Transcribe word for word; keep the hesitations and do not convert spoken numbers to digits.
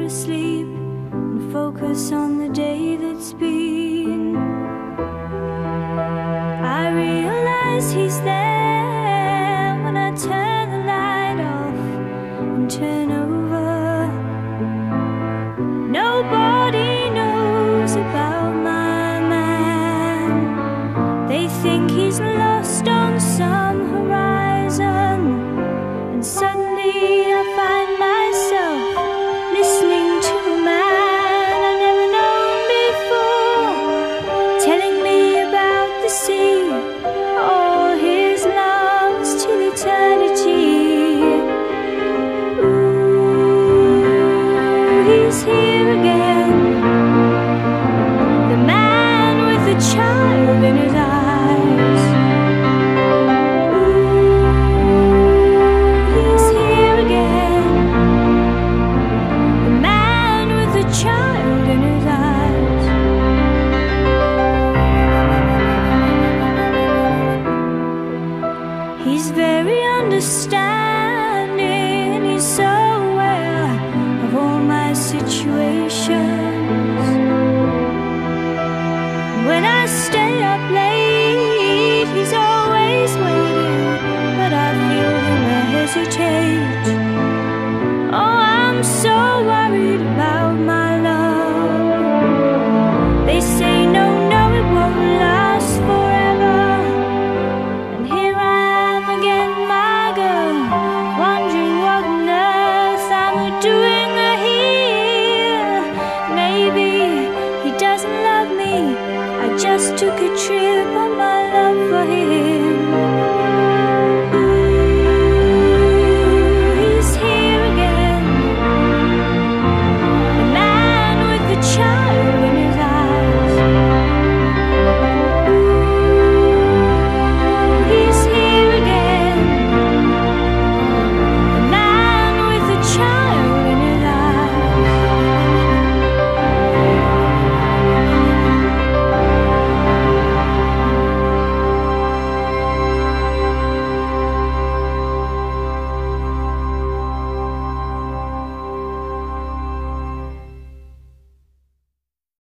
asleep and focus on the day that's been. I realize he's there when I turn the light off and turn over. Nobody knows about my man. They think he's lost on some horizon, and suddenly I find myself listening to a man I've never known before, telling me about the sea, all his loves till eternity. Ooh, he's here again, the man with the child in his eyes. He's very understanding, he's so aware of all my situations.